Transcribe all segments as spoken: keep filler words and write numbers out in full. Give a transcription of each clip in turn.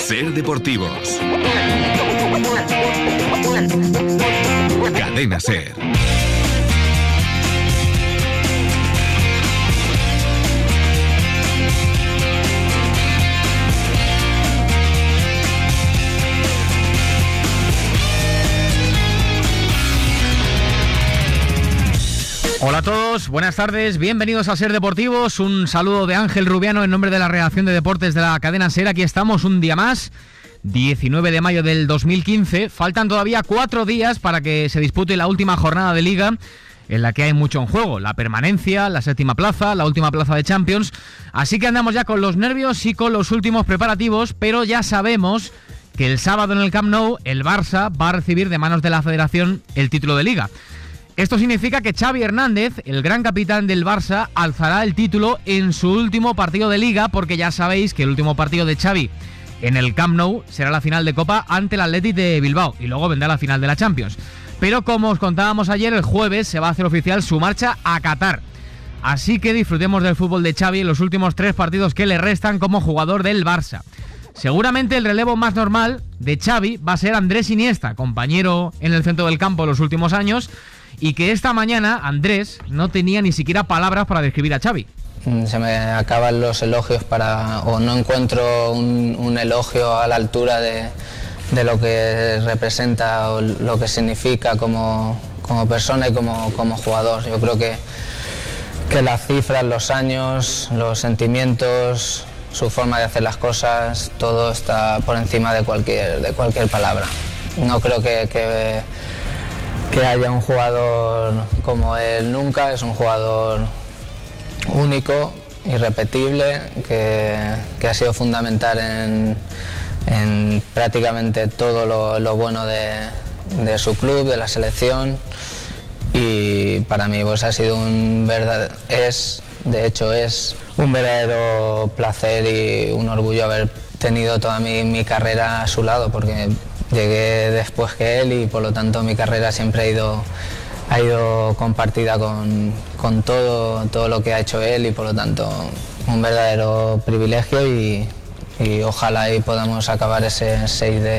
Ser Deportivos. Cadena Ser. Hola a todos, buenas tardes, bienvenidos a Ser Deportivos. Un saludo de Ángel Rubiano en nombre de la redacción de deportes de la cadena Ser. Aquí estamos un día más, diecinueve de mayo del dos mil quince. Faltan todavía cuatro días para que se dispute la última jornada de Liga, en la que hay mucho en juego: la permanencia, la séptima plaza, la última plaza de Champions. Así que andamos ya con los nervios y con los últimos preparativos, pero ya sabemos que el sábado en el Camp Nou el Barça va a recibir de manos de la Federación el título de Liga. Esto significa que Xavi Hernández, el gran capitán del Barça, alzará el título en su último partido de Liga, porque ya sabéis que el último partido de Xavi en el Camp Nou será la final de Copa ante el Athletic de Bilbao, y luego vendrá la final de la Champions. Pero como os contábamos ayer, el jueves se va a hacer oficial su marcha a Qatar. Así que disfrutemos del fútbol de Xavi en los últimos tres partidos que le restan como jugador del Barça. Seguramente el relevo más normal de Xavi va a ser Andrés Iniesta, compañero en el centro del campo los últimos años, y que esta mañana Andrés no tenía ni siquiera palabras para describir a Xavi. Se me acaban los elogios para, o no encuentro un, un elogio a la altura de, de lo que representa o lo que significa como, como persona y como, como jugador. Yo creo que, que las cifras, los años, los sentimientos, su forma de hacer las cosas, todo está por encima de cualquier, de cualquier palabra. No creo que, que que haya un jugador como él nunca. Es un jugador único, irrepetible, que, que ha sido fundamental en, en prácticamente todo lo, lo bueno de, de su club, de la selección, y para mí pues ha sido un verdadero, es, de hecho es un verdadero placer y un orgullo haber tenido toda mi, mi carrera a su lado, porque llegué después que él y por lo tanto mi carrera siempre ha ido, ha ido compartida con, con todo, todo lo que ha hecho él, y por lo tanto un verdadero privilegio, y, y ojalá y podamos acabar ese seis de,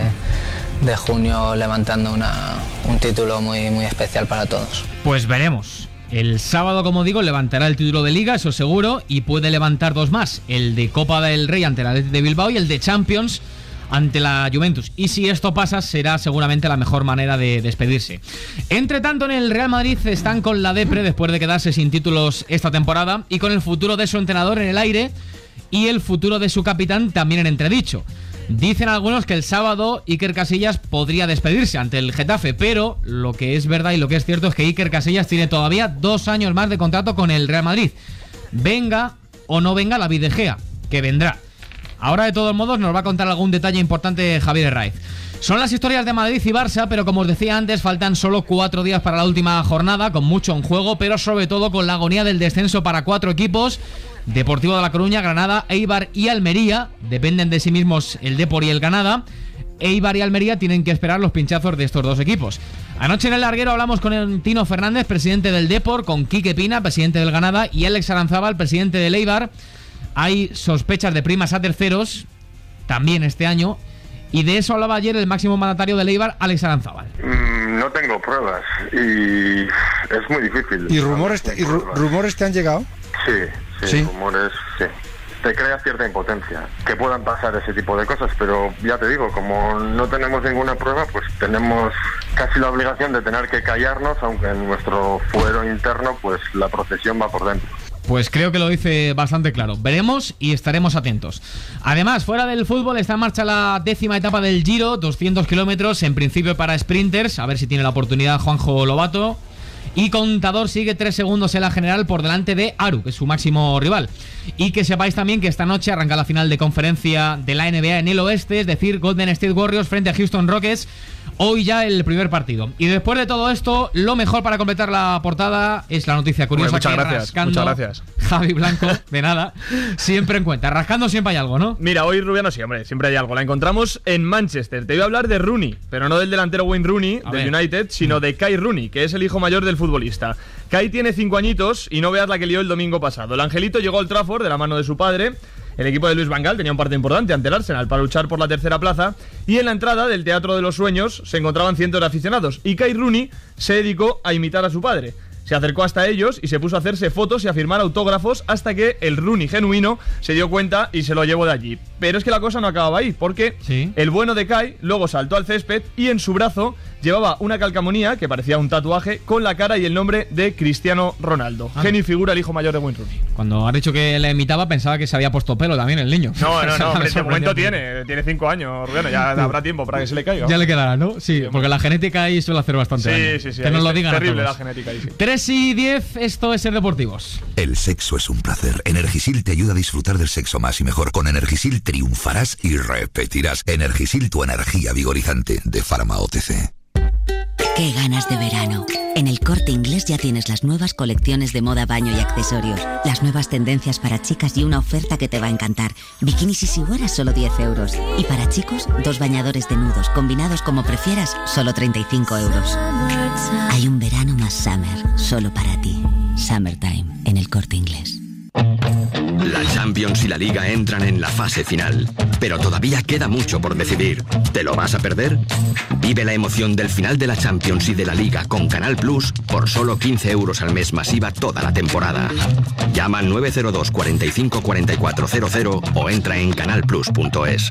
de junio levantando una, un título muy, muy especial para todos. Pues veremos. El sábado, como digo, levantará el título de Liga, eso seguro, y puede levantar dos más: el de Copa del Rey ante el Athletic de Bilbao y el de Champions ante la Juventus. Y si esto pasa, será seguramente la mejor manera de despedirse. Entre tanto, en el Real Madrid están con la depre después de quedarse sin títulos esta temporada, y con el futuro de su entrenador en el aire y el futuro de su capitán también en entredicho. Dicen algunos que el sábado Iker Casillas podría despedirse ante el Getafe, pero lo que es verdad y lo que es cierto es que Iker Casillas tiene todavía dos años más de contrato con el Real Madrid. Venga o no venga la De Gea, que vendrá. Ahora, de todos modos, nos va a contar algún detalle importante Javier Herráiz. Son las historias de Madrid y Barça, pero como os decía antes, faltan solo cuatro días para la última jornada, con mucho en juego, pero sobre todo con la agonía del descenso para cuatro equipos: Deportivo de La Coruña, Granada, Eibar y Almería. Dependen de sí mismos el Depor y el Granada. Eibar y Almería tienen que esperar los pinchazos de estos dos equipos. Anoche en el larguero hablamos con el Tino Fernández, presidente del Depor, con Quique Pina, presidente del Granada, y Alex Aranzábal, presidente del Eibar. Hay sospechas de primas a terceros también este año, y de eso hablaba ayer el máximo mandatario del Eibar, Alex Aranzábal. Mm, no tengo pruebas y es muy difícil. ¿Y rumores te, y ru- rumores te han llegado? Sí, sí, sí, rumores, sí. Te crea cierta impotencia que puedan pasar ese tipo de cosas, pero ya te digo, como no tenemos ninguna prueba, pues tenemos casi la obligación de tener que callarnos, aunque en nuestro fuero interno pues la procesión va por dentro. Pues creo que lo dice bastante claro. Veremos y estaremos atentos. Además, fuera del fútbol está en marcha la décima etapa del Giro, doscientos kilómetros, en principio para sprinters, a ver si tiene la oportunidad Juanjo Lobato. Y Contador sigue tres segundos en la general por delante de Aru, que es su máximo rival. Y que sepáis también que esta noche arranca la final de conferencia de la N B A en el oeste, es decir, Golden State Warriors frente a Houston Rockets. Hoy ya el primer partido. Y después de todo esto, lo mejor para completar la portada es la noticia curiosa. Muchas que gracias, rascando, muchas gracias. Javi Blanco, de nada, siempre en cuenta. Rascando siempre hay algo, ¿no? Mira, hoy Rubiano sí, hombre, siempre hay algo. La encontramos en Manchester. Te voy a hablar de Rooney, pero no del delantero Wayne Rooney, a del ver. United, sino de Kai Rooney, que es el hijo mayor del futbolista. Kai tiene cinco añitos y no veas la que lió el domingo pasado. El angelito llegó al Trafford de la mano de su padre El equipo de Luis Van Gaal tenía un partido importante ante el Arsenal para luchar por la tercera plaza, y en la entrada del Teatro de los Sueños se encontraban cientos de aficionados, y Kai Rooney se dedicó a imitar a su padre. Se acercó hasta ellos y se puso a hacerse fotos y a firmar autógrafos hasta que el Rooney genuino se dio cuenta y se lo llevó de allí. Pero es que la cosa no acababa ahí, porque ¿sí? el bueno de Kai luego saltó al césped y en su brazo llevaba una calcamonía que parecía un tatuaje con la cara y el nombre de Cristiano Ronaldo. Ah. Genio y figura el hijo mayor de Wayne Rooney. Cuando has dicho que le imitaba pensaba que se había puesto pelo también el niño. No, no, no, hombre, ese momento tiene, tiene cinco años, bueno, ya habrá tiempo para que se le caiga. Ya le quedará, ¿no? Sí, sí, porque la genética ahí suele hacer bastante sí, daño. Sí, sí, sí. Que nos lo digan terrible a todos. La genética ahí, sí. tres y diez, esto es Ser Deportivos. El sexo es un placer. Energisil te ayuda a disfrutar del sexo más y mejor. Con Energisil triunfarás y repetirás. Energisil, tu energía vigorizante, de Pharma O T C. ¡Qué ganas de verano! En El Corte Inglés ya tienes las nuevas colecciones de moda, baño y accesorios. Las nuevas tendencias para chicas y una oferta que te va a encantar. Bikinis y siguaras solo diez euros. Y para chicos, dos bañadores de nudos, combinados como prefieras, solo treinta y cinco euros. Hay un verano más summer, solo para ti. Summertime, en El Corte Inglés. La Champions y la Liga entran en la fase final, pero todavía queda mucho por decidir. ¿Te lo vas a perder? Vive la emoción del final de la Champions y de la Liga con Canal Plus por solo quince euros al mes masiva toda la temporada. Llama al nueve cero dos, cuarenta y cinco, cuarenta y cuatro cero cero o entra en canal plus punto es.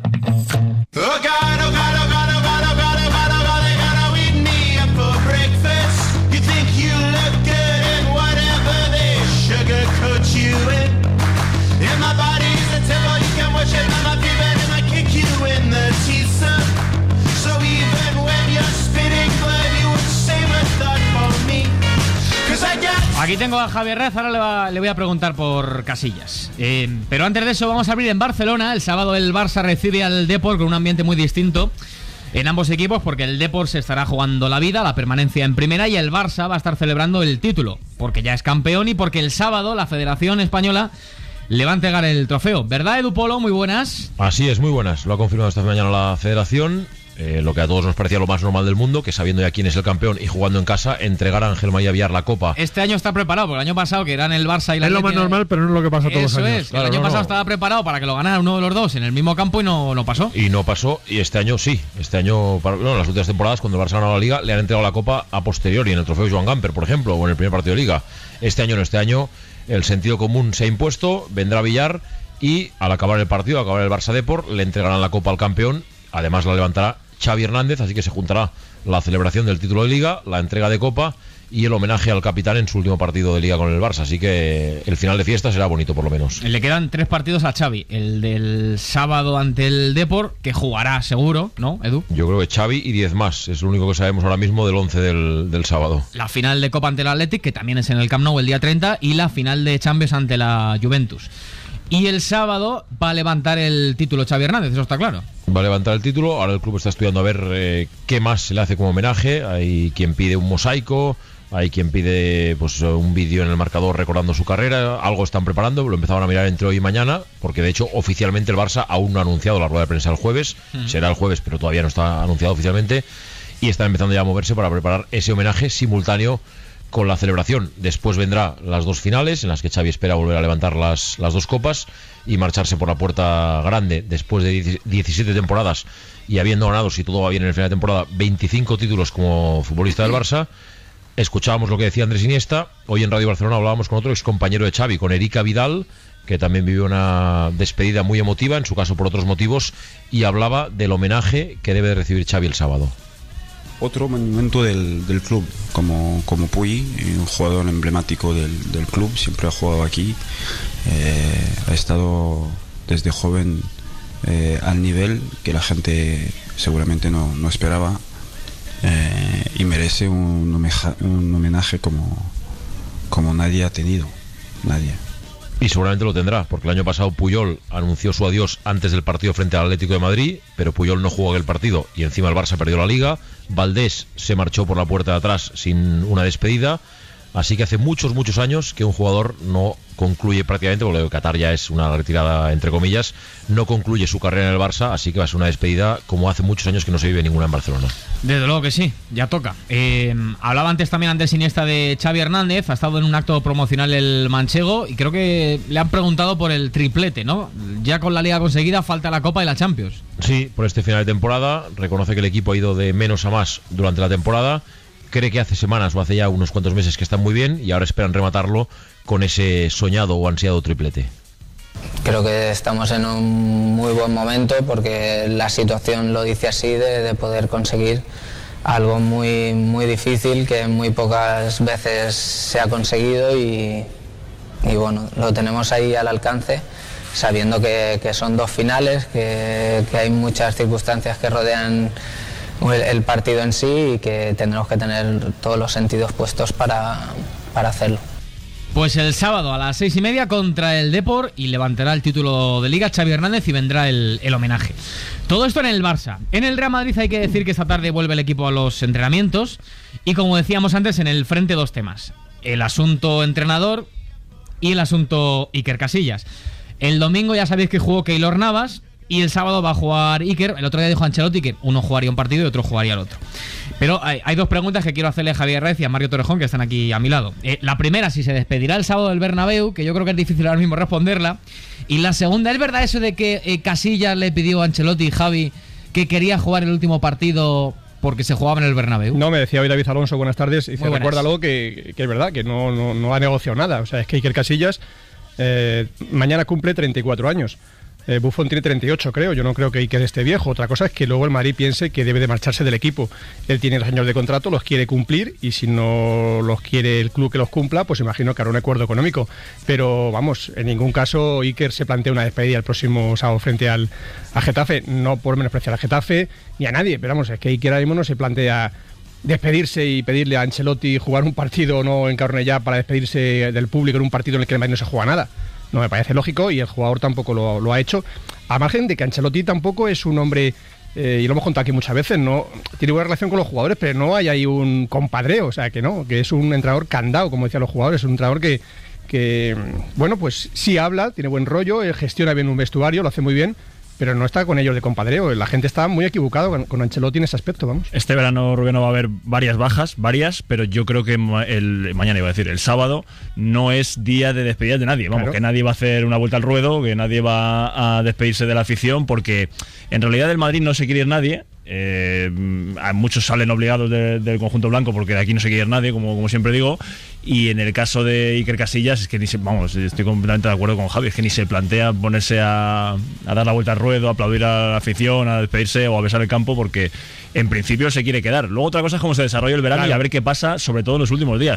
Aquí tengo a Javier Raz, ahora le, va, le voy a preguntar por Casillas. Eh, pero antes de eso vamos a abrir en Barcelona. El sábado el Barça recibe al Depor con un ambiente muy distinto en ambos equipos, porque el Depor se estará jugando la vida, la permanencia en primera, y el Barça va a estar celebrando el título, porque ya es campeón y porque el sábado la Federación Española le va a entregar el trofeo. ¿Verdad, Edu Polo? Muy buenas. Así es, muy buenas. Lo ha confirmado esta mañana la Federación. Eh, lo que a todos nos parecía lo más normal del mundo, que sabiendo ya quién es el campeón y jugando en casa, entregar a Ángel María Villar la Copa. Este año está preparado, porque el año pasado, que eran el Barça y la Es lo más normal, pero no es lo que pasa todos Eso los años. es, claro, el año no, pasado no. estaba preparado para que lo ganara uno de los dos en el mismo campo y no, no pasó. Y no pasó, y este año sí. Este año, bueno, en las últimas temporadas, cuando el Barça ha ganado la Liga, le han entregado la Copa a posteriori, en el trofeo Joan Gamper, por ejemplo, o en el primer partido de Liga. Este año no, este año el sentido común se ha impuesto, vendrá Villar y al acabar el partido, al acabar el Barça Depor, le entregarán la Copa al campeón, además la levantará Xavi Hernández, así que se juntará la celebración del título de Liga, la entrega de Copa y el homenaje al capitán en su último partido de Liga con el Barça, así que el final de fiesta será bonito por lo menos. Le quedan tres partidos a Xavi, el del sábado ante el Depor, que jugará seguro, ¿no, Edu? Yo creo que Xavi y diez más, es lo único que sabemos ahora mismo del once del, del sábado. La final de Copa ante el Athletic, que también es en el Camp Nou el día treinta, y la final de Champions ante la Juventus. Y el sábado va a levantar el título Xavi Hernández, eso está claro. Va a levantar el título, ahora el club está estudiando a ver eh, qué más se le hace como homenaje. Hay quien pide un mosaico, hay quien pide pues un vídeo en el marcador recordando su carrera, algo están preparando, lo empezaban a mirar entre hoy y mañana, porque de hecho oficialmente el Barça aún no ha anunciado la rueda de prensa el jueves, uh-huh. será el jueves pero todavía no está anunciado oficialmente, y están empezando ya a moverse para preparar ese homenaje simultáneo con la celebración. Después vendrá las dos finales, en las que Xavi espera volver a levantar las, las dos copas y marcharse por la puerta grande después de diecisiete temporadas y habiendo ganado, si todo va bien en el final de temporada, veinticinco títulos como futbolista del Barça. Escuchábamos lo que decía Andrés Iniesta. Hoy en Radio Barcelona hablábamos con otro ex compañero de Xavi, con Erika Vidal, que también vivió una despedida muy emotiva, en su caso por otros motivos, y hablaba del homenaje que debe de recibir Xavi el sábado. Otro monumento del, del club, como, como Puy, un jugador emblemático del, del club, siempre ha jugado aquí, eh, ha estado desde joven eh, al nivel que la gente seguramente no, no esperaba, eh, y merece un, homenaje, un homenaje como, como nadie ha tenido, nadie. Y seguramente lo tendrá, porque el año pasado Puyol anunció su adiós antes del partido frente al Atlético de Madrid, pero Puyol no jugó aquel partido y encima el Barça perdió la Liga. Valdés se marchó por la puerta de atrás sin una despedida. Así que hace muchos, muchos años que un jugador no concluye prácticamente, porque Qatar ya es una retirada entre comillas, no concluye su carrera en el Barça, así que va a ser una despedida como hace muchos años que no se vive ninguna en Barcelona. Desde luego que sí, ya toca. Eh, hablaba antes también Andrés Iniesta de Xavi Hernández, ha estado en un acto promocional el manchego y creo que le han preguntado por el triplete, ¿no? Ya con la Liga conseguida falta la Copa y la Champions. Sí, por este final de temporada, reconoce que el equipo ha ido de menos a más durante la temporada. Cree que hace semanas o hace ya unos cuantos meses que están muy bien y ahora esperan rematarlo con ese soñado o ansiado triplete. Creo que estamos en un muy buen momento porque la situación lo dice así, de, de poder conseguir algo muy, muy difícil que muy pocas veces se ha conseguido y, y bueno, lo tenemos ahí al alcance, sabiendo que, que son dos finales, que, que hay muchas circunstancias que rodean el, el partido en sí y que tendremos que tener todos los sentidos puestos para, para hacerlo. Pues el sábado a las seis y media contra el Depor y levantará el título de Liga Xavi Hernández y vendrá el, el homenaje. Todo esto en el Barça. En el Real Madrid hay que decir que esta tarde vuelve el equipo a los entrenamientos y, como decíamos antes, en el frente dos temas: el asunto entrenador y el asunto Iker Casillas. El domingo ya sabéis que jugó Keylor Navas y el sábado va a jugar Iker. El otro día dijo Ancelotti que uno jugaría un partido y otro jugaría el otro. Pero hay, hay dos preguntas que quiero hacerle a Javier Rez y a Mario Torrejón, que están aquí a mi lado. Eh, la primera, si se despedirá el sábado del Bernabéu, que yo creo que es difícil ahora mismo responderla. Y la segunda, ¿es verdad eso de que eh, Casillas le pidió a Ancelotti y Javi que quería jugar el último partido porque se jugaba en el Bernabéu? No, me decía hoy David Alonso, buenas tardes, y dice, buenas. recuérdalo que, que es verdad, que no, no, no ha negociado nada. O sea, es que Iker Casillas eh, mañana cumple treinta y cuatro años. Eh, Buffon tiene treinta y ocho, creo. Yo no creo que Iker esté viejo. Otra cosa es que luego el Madrid piense que debe de marcharse del equipo. Él tiene dos años de contrato, los quiere cumplir, y si no los quiere el club que los cumpla, pues imagino que hará un acuerdo económico. Pero vamos, en ningún caso Iker se plantea una despedida el próximo sábado frente al a Getafe. No por menospreciar al Getafe ni a nadie, pero vamos, es que Iker ahora mismo no se plantea despedirse y pedirle a Ancelotti jugar un partido no en Cornellá para despedirse del público en un partido en el que el Madrid no se juega nada. No me parece lógico y el jugador tampoco lo, lo ha hecho. A margen de que Ancelotti tampoco es un hombre, eh, y lo hemos contado aquí muchas veces, no tiene buena relación con los jugadores, pero no hay ahí un compadreo, o sea que no, que es un entrenador candado, como decían los jugadores, es un entrenador que, que, bueno, pues sí habla, tiene buen rollo, él gestiona bien un vestuario, lo hace muy bien, pero no está con ellos de compadreo. La gente está muy equivocada con, con Ancelotti en ese aspecto, vamos. Este verano, Rubén, va a haber varias bajas, varias, pero yo creo que el mañana, iba a decir, el sábado, no es día de despedidas de nadie. Vamos, claro, que nadie va a hacer una vuelta al ruedo, que nadie va a despedirse de la afición, porque en realidad del Madrid no se quiere ir nadie. Eh, muchos salen obligados de, del conjunto blanco porque de aquí no se quiere ir nadie, como, como siempre digo. Y en el caso de Iker Casillas es que ni se, vamos, estoy completamente de acuerdo con Javi, es que ni se plantea ponerse a, a dar la vuelta al ruedo, a aplaudir a la afición, a despedirse o a besar el campo, porque en principio se quiere quedar. Luego otra cosa es cómo se desarrolla el verano, claro, y a ver qué pasa, sobre todo en los últimos días.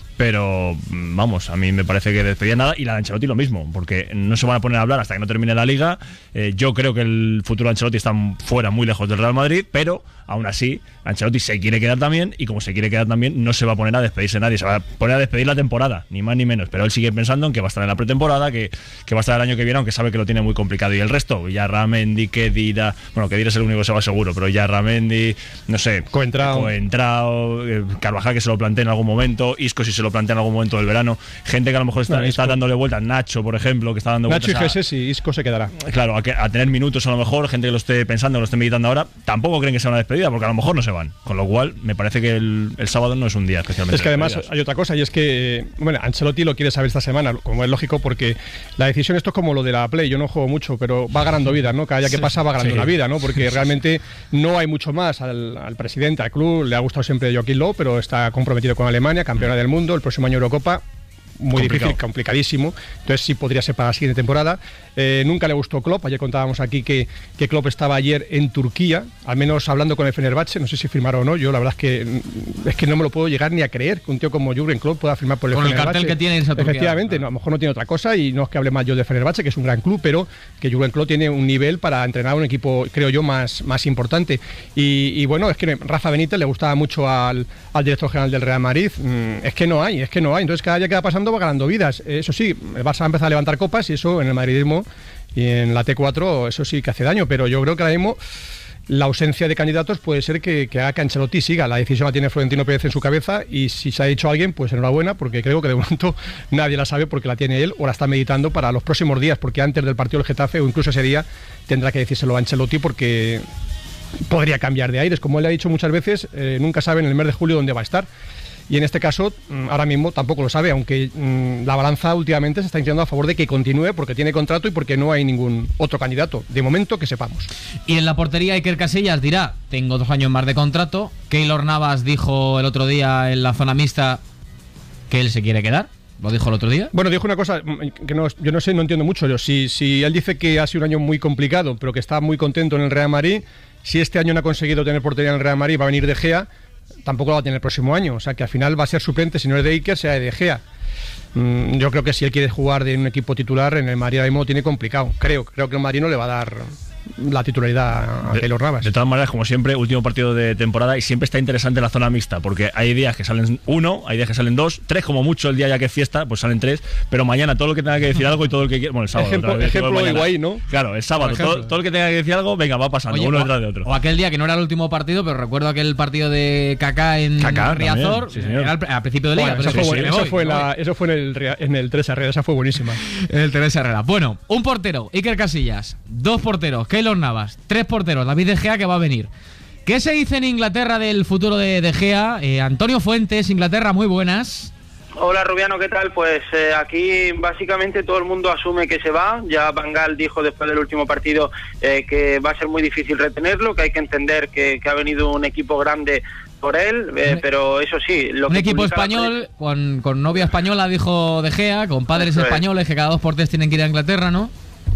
Pero, vamos, a mí me parece que despedía nada, y la de Ancelotti lo mismo, porque no se van a poner a hablar hasta que no termine la Liga. Eh, yo creo que el futuro de Ancelotti está fuera, muy lejos del Real Madrid, pero aún así Ancelotti se quiere quedar también, y como se quiere quedar también, no se va a poner a despedirse nadie, se va a poner a despedir la temporada, ni más ni menos, pero él sigue pensando en que va a estar en la pretemporada, que, que va a estar el año que viene, aunque sabe que lo tiene muy complicado. Y el resto, ya Ramendi, Kedira, bueno, Kedira es el único que se va seguro, pero ya Ramendi, no sé, Coentrao, Coentrao, Carvajal, que se lo plantea en algún momento, Isco si se lo plantea en algún momento del verano, gente que a lo mejor está, no, está dándole vueltas, Nacho, por ejemplo, que está dando Nacho vueltas. Nacho y Jesús, y Isco se quedará. Claro, a, que, a tener minutos a lo mejor, gente que lo esté pensando, que lo esté meditando ahora, tampoco creen que sea una despedida, porque a lo mejor no se van. Con lo cual, me parece que el, el sábado no es un día especialmente. Es que además hay otra cosa, y es que, bueno, Ancelotti lo quiere saber esta semana, como es lógico, porque la decisión, esto es como lo de la Play, yo no juego mucho, pero va ganando vida, ¿no? Cada día que sí, pasa va ganando sí. la vida, ¿no? Porque realmente no hay mucho más. Al, al presidente, al club, le ha gustado siempre Joaquín Low, pero está comprometido con Alemania, campeona del mundo, el próximo año Eurocopa. Muy complicado. Difícil, complicadísimo. Entonces sí podría ser para la siguiente temporada. Eh, nunca le gustó Klopp. Ayer contábamos aquí que, que Klopp estaba ayer en Turquía, al menos hablando con el Fenerbahce. No sé si firmaron o no. Yo la verdad es que es que no me lo puedo llegar ni a creer que un tío como Jürgen Klopp pueda firmar por el con Fenerbahce. Con el cartel que tiene esa Turquía. Efectivamente, no, a lo mejor no tiene otra cosa, y no es que hable mal yo de Fenerbahce, que es un gran club, pero que Jürgen Klopp tiene un nivel para entrenar a un equipo, creo yo, más, más importante. Y, y bueno, es que Rafa Benítez le gustaba mucho al, al director general del Real Madrid. Mm, es que no hay, es que no hay. Entonces cada día que va pasando va ganando vidas. Eso sí, el Barça va a empezar a levantar copas, y eso en el madridismo y en la T cuatro, eso sí que hace daño, pero yo creo que ahora mismo la ausencia de candidatos puede ser que, que haga que Ancelotti siga. La decisión la tiene Florentino Pérez en su cabeza y si se ha dicho a alguien, pues enhorabuena, porque creo que de momento nadie la sabe porque la tiene él o la está meditando para los próximos días, porque antes del partido del Getafe o incluso ese día tendrá que decírselo a Ancelotti porque podría cambiar de aires. Como él ha dicho muchas veces, eh, nunca sabe en el mes de julio dónde va a estar. Y en este caso, ahora mismo tampoco lo sabe, aunque mmm, la balanza últimamente se está inclinando a favor de que continúe porque tiene contrato y porque no hay ningún otro candidato, de momento que sepamos. Y en la portería Iker Casillas dirá, tengo dos años más de contrato. Keylor Navas dijo el otro día en la zona mixta que él se quiere quedar. ¿Lo dijo el otro día? Bueno, dijo una cosa que no, yo no sé, no entiendo mucho. Yo, si, si él dice que ha sido un año muy complicado, pero que está muy contento en el Real Madrid, si este año no ha conseguido tener portería en el Real Madrid, va a venir De Gea, tampoco lo va a tener el próximo año. O sea que al final va a ser suplente, si no es de Iker, sea de De Gea. Mm, yo creo que si él quiere jugar de un equipo titular, en el Madrid ahora mismo lo tiene complicado. Creo, creo que el Madrid no le va a dar la titularidad a Keylor Navas. De todas maneras, como siempre, último partido de temporada y siempre está interesante la zona mixta, porque hay días que salen uno, hay días que salen dos, tres como mucho el día ya que es fiesta, pues salen tres, pero mañana todo el que tenga que decir algo y todo el que quiera, bueno, el sábado. Ejemplo, otra vez, ejemplo de Higuaín, ¿no? Claro, el sábado, todo, todo el que tenga que decir algo, venga, va pasando, Oye, uno o, detrás de otro. O aquel día que no era el último partido, pero recuerdo aquel partido de Kaká en Kaká, Riazor, también, sí, señor. era al, al principio de liga. Bueno, pero eso, sí, fue, sí, eso, voy, fue la, voy. eso fue en el, en el Teresa Herrera, esa fue buenísima. El Teresa Herrera. Bueno, un portero, Iker Casillas, dos porteros, Keylor Navas, tres porteros, David De Gea, que va a venir. ¿Qué se dice en Inglaterra del futuro de De Gea? Eh, Antonio Fuentes, Inglaterra, muy buenas. Hola Rubiano, ¿qué tal? Pues eh, aquí básicamente todo el mundo asume que se va. Ya Van Gaal dijo después del último partido eh, que va a ser muy difícil retenerlo, que hay que entender que, que ha venido un equipo grande por él, eh, pero eso sí... Lo un que equipo publica español, con, con novia española, dijo De Gea, con padres eso españoles, es. que cada dos por tres tienen que ir a Inglaterra, ¿no?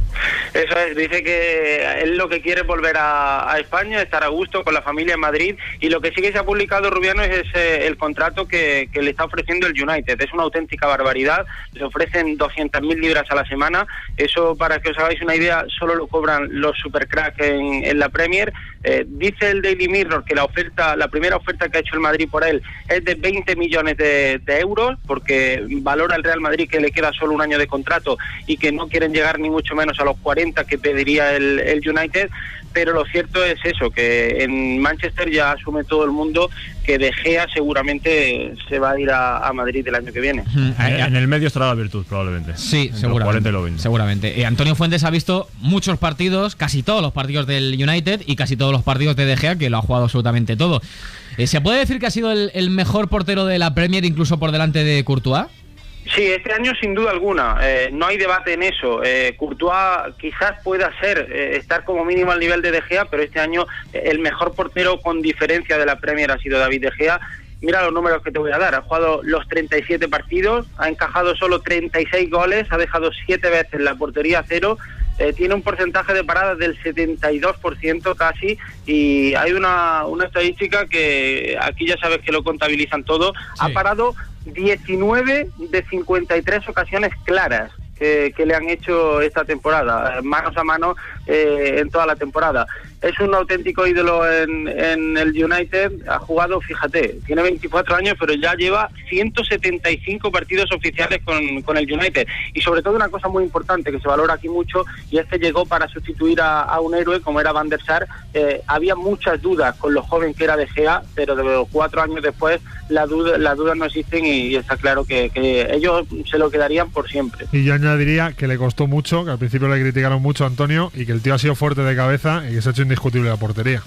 Eso es, dice que él lo que quiere es volver a, a España, estar a gusto con la familia en Madrid, y lo que sí que se ha publicado, Rubiano, es ese, el contrato que, que le está ofreciendo el United. Es una auténtica barbaridad, le ofrecen doscientas mil libras a la semana. Eso, para que os hagáis una idea, solo lo cobran los supercracks en, en la Premier. Eh, dice el Daily Mirror que la oferta, la primera oferta que ha hecho el Madrid por él es de veinte millones de, de euros, porque valora el Real Madrid que le queda solo un año de contrato y que no quieren llegar ni mucho menos a los cuarenta que pediría el, el United. Pero lo cierto es eso, que en Manchester ya asume todo el mundo que De Gea seguramente se va a ir a, a Madrid el año que viene. En el medio estará la virtud, probablemente. Sí, entre seguramente. Los cuarenta y los veinte. Seguramente. Eh, Antonio Fuentes ha visto muchos partidos, casi todos los partidos del United y casi todos los partidos de De Gea, que lo ha jugado absolutamente todo. Eh, ¿Se puede decir que ha sido el, el mejor portero de la Premier, incluso por delante de Courtois? Sí, este año sin duda alguna, eh, no hay debate en eso. eh, Courtois quizás pueda ser, eh, estar como mínimo al nivel de De Gea, pero este año eh, el mejor portero con diferencia de la Premier ha sido David De Gea. Mira los números que te voy a dar: ha jugado los treinta y siete partidos, ha encajado solo treinta y seis goles, ha dejado siete veces la portería cero, eh, tiene un porcentaje de paradas del setenta y dos por ciento casi, y hay una, una estadística que aquí ya sabes que lo contabilizan todo. Sí. Ha parado diecinueve de cincuenta y tres ocasiones claras que, que le han hecho esta temporada, manos a mano eh, en toda la temporada. Es un auténtico ídolo en, en el United. Ha jugado, fíjate, tiene veinticuatro años, pero ya lleva ciento setenta y cinco partidos oficiales con, con el United. Y sobre todo una cosa muy importante que se valora aquí mucho, y es que llegó para sustituir a, a un héroe como era Van der Sar. Eh, había muchas dudas con lo joven que era De Gea, pero de cuatro años después la duda, las dudas no existen, y, y está claro que, que ellos se lo quedarían por siempre. Y yo añadiría que le costó mucho, que al principio le criticaron mucho a Antonio, y que el tío ha sido fuerte de cabeza y que se ha hecho indiscutible la portería.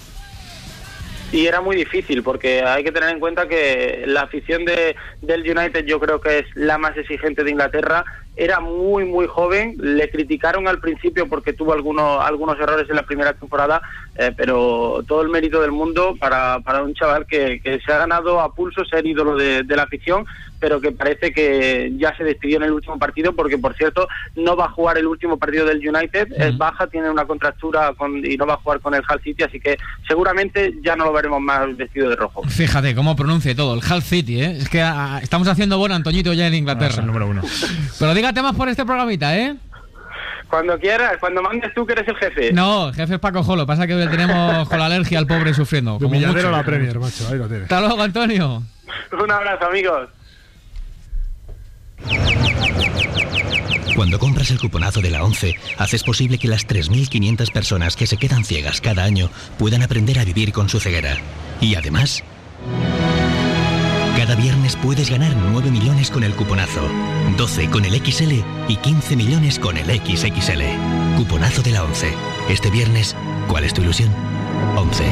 Y era muy difícil, porque hay que tener en cuenta que la afición de, del United, yo creo que es la más exigente de Inglaterra. Era muy muy joven, le criticaron al principio porque tuvo algunos algunos errores en la primera temporada, eh, pero todo el mérito del mundo para, para un chaval que, que se ha ganado a pulso ser ídolo de, de la afición, pero que parece que ya se despidió en el último partido, porque por cierto no va a jugar el último partido del United, uh-huh. es baja, tiene una contractura con, y no va a jugar con el Hull City, así que seguramente ya no lo veremos más vestido de rojo. Fíjate cómo pronuncia todo, el Hull City, ¿eh? Es que a, estamos haciendo bueno Antoñito ya en Inglaterra. No, es el número uno. Pero dígate más por este programita, ¿eh? Cuando quieras, cuando mandes tú que eres el jefe. No, el jefe es Paco Jolo, pasa que le tenemos con la alergia al pobre sufriendo. De humilladero la Premier, macho, ahí lo tienes. Hasta luego, Antonio. Un abrazo, amigos. Cuando compras el cuponazo de la ONCE, haces posible que las tres mil quinientas personas que se quedan ciegas cada año puedan aprender a vivir con su ceguera. Y además, cada viernes puedes ganar nueve millones con el cuponazo, doce con el equis ele y quince millones con el equis equis ele. Cuponazo de la ONCE. Este viernes, ¿cuál es tu ilusión? ONCE.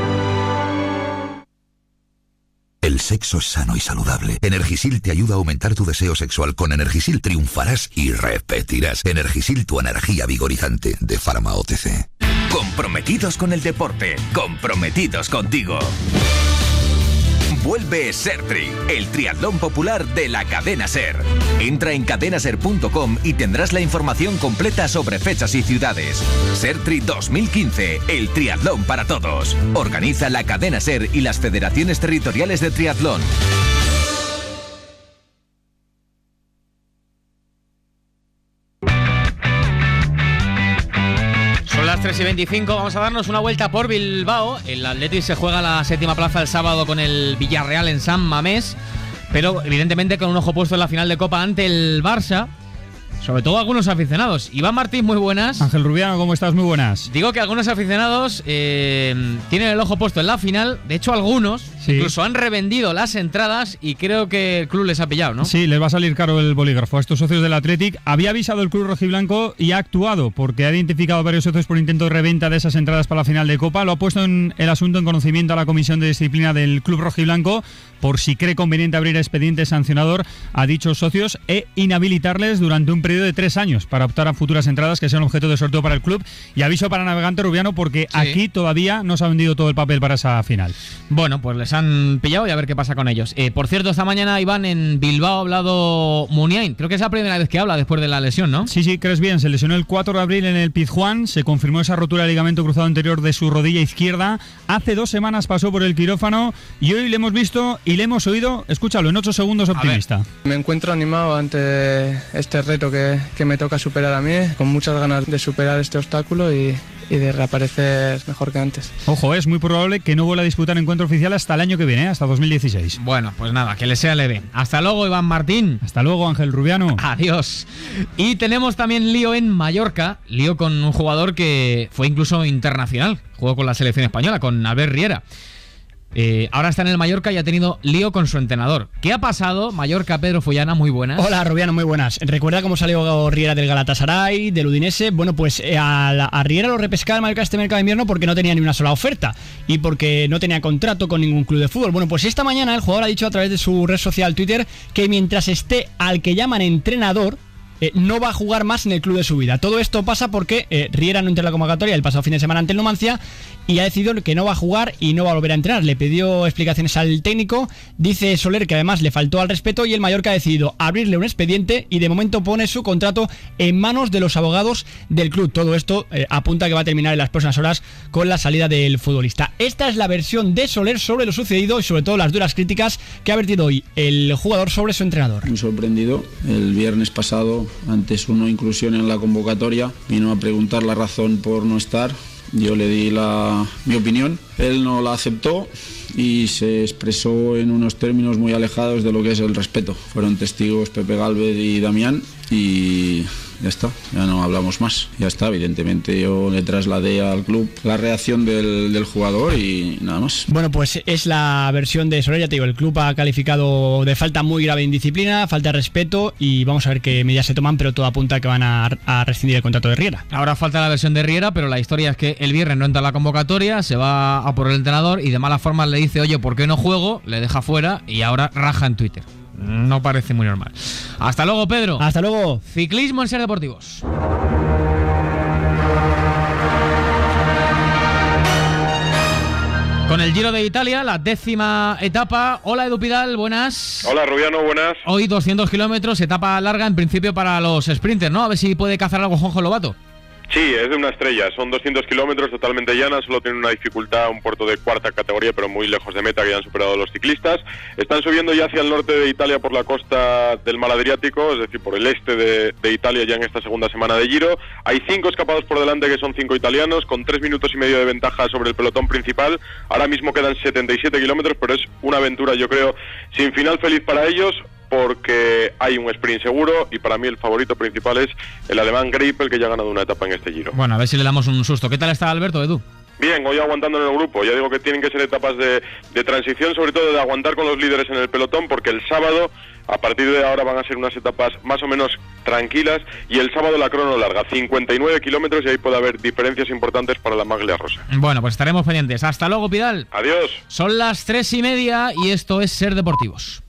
El sexo es sano y saludable. Energisil te ayuda a aumentar tu deseo sexual. Con Energisil triunfarás y repetirás. Energisil, tu energía vigorizante, de Pharma O T C. Comprometidos con el deporte, comprometidos contigo. Vuelve Sertri, el triatlón popular de la cadena SER. Entra en cadena ser punto com y tendrás la información completa sobre fechas y ciudades. Sertri dos mil quince, el triatlón para todos. Organiza la cadena SER y las federaciones territoriales de triatlón. Las tres y veinticinco, vamos a darnos una vuelta por Bilbao. El Athletic se juega la séptima plaza el sábado con el Villarreal en San Mamés, pero evidentemente con un ojo puesto en la final de Copa ante el Barça. Sobre todo algunos aficionados. Iván Martín, muy buenas. Ángel Rubiano, ¿cómo estás? Muy buenas. Digo que algunos aficionados eh, tienen el ojo puesto en la final. De hecho, algunos sí. incluso han revendido las entradas y creo que el club les ha pillado, ¿no? Sí, les va a salir caro el bolígrafo a estos socios del Athletic. Había avisado el club rojiblanco y ha actuado porque ha identificado varios socios por intento de reventa de esas entradas para la final de Copa. Lo ha puesto en el asunto en conocimiento a la comisión de disciplina del club rojiblanco por si cree conveniente abrir expediente sancionador a dichos socios e inhabilitarles durante un periodo de tres años para optar a futuras entradas que sean objeto de sorteo para el club. Y aviso para Navegante Rubiano porque sí. aquí todavía no se ha vendido todo el papel para esa final. Bueno, pues les han pillado y a ver qué pasa con ellos. Eh, por cierto, esta mañana, Iván, en Bilbao ha hablado Muniain. Creo que es la primera vez que habla después de la lesión, ¿no? Sí, sí, crees bien. Se lesionó el cuatro de abril en el Pizjuán. Se confirmó esa rotura de ligamento cruzado anterior de su rodilla izquierda. Hace dos semanas pasó por el quirófano y hoy le hemos visto y le hemos oído. Escúchalo, en ocho segundos optimista. Me encuentro animado ante este reto que, que me toca superar a mí, con muchas ganas de superar este obstáculo y, y de reaparecer mejor que antes. Ojo, es muy probable que no vuelva a disputar encuentro oficial hasta el año que viene, ¿eh? Hasta dos mil dieciséis. Bueno, pues nada, que le sea leve. Hasta luego, Iván Martín. Hasta luego, Ángel Rubiano. Adiós. Y tenemos también lío en Mallorca, lío con un jugador que fue incluso internacional, jugó con la selección española, con Albert Riera. Eh, ahora está en el Mallorca y ha tenido lío con su entrenador. ¿Qué ha pasado? Mallorca, Pedro Follana, muy buenas. Hola, Rubiano, muy buenas. ¿Recuerda cómo salió Riera del Galatasaray, del Udinese? Bueno, pues eh, a, la, a Riera lo repescaba el Mallorca este mercado de invierno porque no tenía ni una sola oferta y porque no tenía contrato con ningún club de fútbol. Bueno, pues esta mañana el jugador ha dicho a través de su red social Twitter que mientras esté al que llaman entrenador, Eh, no va a jugar más en el club de su vida. Todo esto pasa porque eh, Riera no entró en la convocatoria el pasado fin de semana ante el Numancia y ha decidido que no va a jugar y no va a volver a entrenar. Le pidió explicaciones al técnico. Dice Soler que además le faltó al respeto y el Mallorca ha decidido abrirle un expediente y de momento pone su contrato en manos de los abogados del club. Todo esto eh, apunta que va a terminar en las próximas horas con la salida del futbolista. Esta es la versión de Soler sobre lo sucedido y sobre todo las duras críticas que ha vertido hoy el jugador sobre su entrenador. Muy sorprendido. El viernes pasado, ante su no inclusión en la convocatoria, vino a preguntar la razón por no estar. Yo le di la, mi opinión, él no la aceptó y se expresó en unos términos muy alejados de lo que es el respeto. Fueron testigos Pepe Gálvez y Damián y ya está, ya no hablamos más. Ya está, evidentemente yo le trasladé al club la reacción del, del jugador y nada más. Bueno, pues es la versión de Soler, ya te digo, el club ha calificado de falta muy grave de indisciplina, falta de respeto y vamos a ver qué medidas se toman, pero todo apunta a que van a, a rescindir el contrato de Riera. Ahora falta la versión de Riera, pero la historia es que el viernes no entra a la convocatoria, se va a por el entrenador y de mala forma le dice, oye, ¿por qué no juego? Le deja fuera y ahora raja en Twitter. No parece muy normal. Hasta luego, Pedro. Hasta luego. Ciclismo en Ser Deportivos. Con el Giro de Italia, la décima etapa. Hola, Edu Pidal, buenas. Hola, Rubiano, buenas. Hoy doscientos kilómetros, etapa larga en principio para los sprinters, ¿no? A ver si puede cazar algo Juanjo Lobato. Sí, es de una estrella, son doscientos kilómetros totalmente llanas, solo tiene una dificultad, un puerto de cuarta categoría, pero muy lejos de meta, que ya han superado los ciclistas. Están subiendo ya hacia el norte de Italia por la costa del mar Adriático, es decir, por el este de, de Italia ya en esta segunda semana de Giro. Hay cinco escapados por delante, que son cinco italianos, con tres minutos y medio de ventaja sobre el pelotón principal. Ahora mismo quedan setenta y siete kilómetros, pero es una aventura, yo creo, sin final feliz para ellos. porque hay un sprint seguro y para mí el favorito principal es el alemán Greipel, que ya ha ganado una etapa en este Giro. Bueno, a ver si le damos un susto. ¿Qué tal está Alberto, Edu? Bien, hoy aguantando en el grupo. Ya digo que tienen que ser etapas de, de transición, sobre todo de aguantar con los líderes en el pelotón, porque el sábado, a partir de ahora, van a ser unas etapas más o menos tranquilas, y el sábado la crono larga, cincuenta y nueve kilómetros, y ahí puede haber diferencias importantes para la maglia rosa. Bueno, pues estaremos pendientes. Hasta luego, Pidal. Adiós. Son las tres y media y esto es Ser Deportivos.